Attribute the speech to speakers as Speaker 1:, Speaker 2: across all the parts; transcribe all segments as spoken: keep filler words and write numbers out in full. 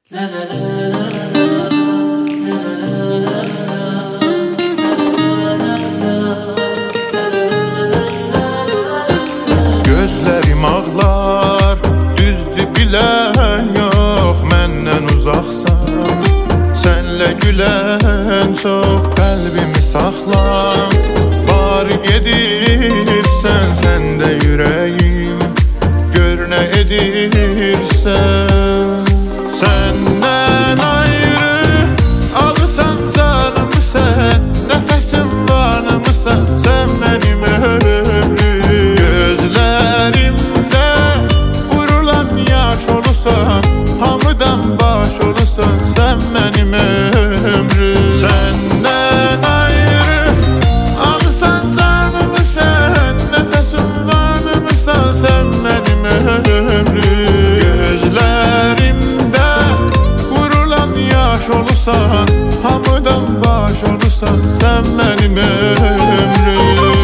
Speaker 1: Gözlerim ağlar, düzdü bilen yok, menden uzaksan. Senle gülen çok, kalbimi saklan. Var gedirsen sen de yüreğim, gör ne edirsen. Senden ayrı alırsan canımı sen, nefesim varımsan sen benim ömrüm. Gözlerimde vurulan yaş olursan, hamıdan baş olursan sen benim ömrüm. Senden ayrı alırsan canımı sen, nefesim varımsan sen benim ömrüm. Gözlerimde vurulan yaş olursan, hamıdan baş olursan sen benim ömrüm.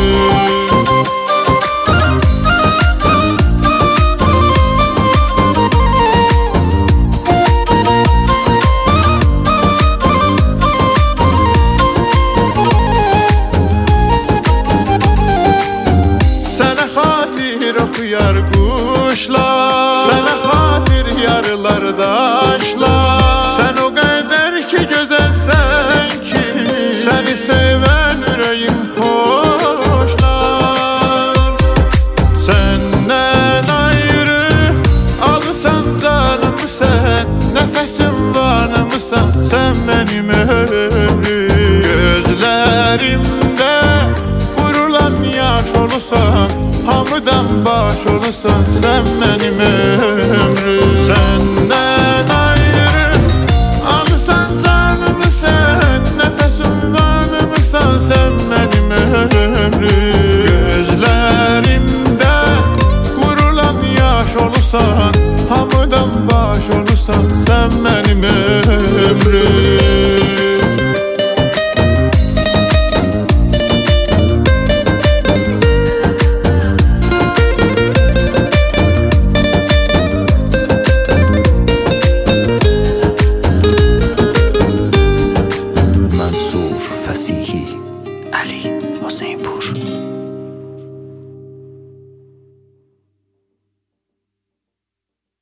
Speaker 1: Okuyar kuşlar, sana hatir yarılar daşlar. Sen o kadar ki güzelsen ki, seni seven yüreğim hoşlar. Senden ayrı alırsan canımı sen, nefesim varımsan sen benim ömrüm. Gözlerimde vurulan yaş olursan, hamıdan baş olursan sen benim ömrüm.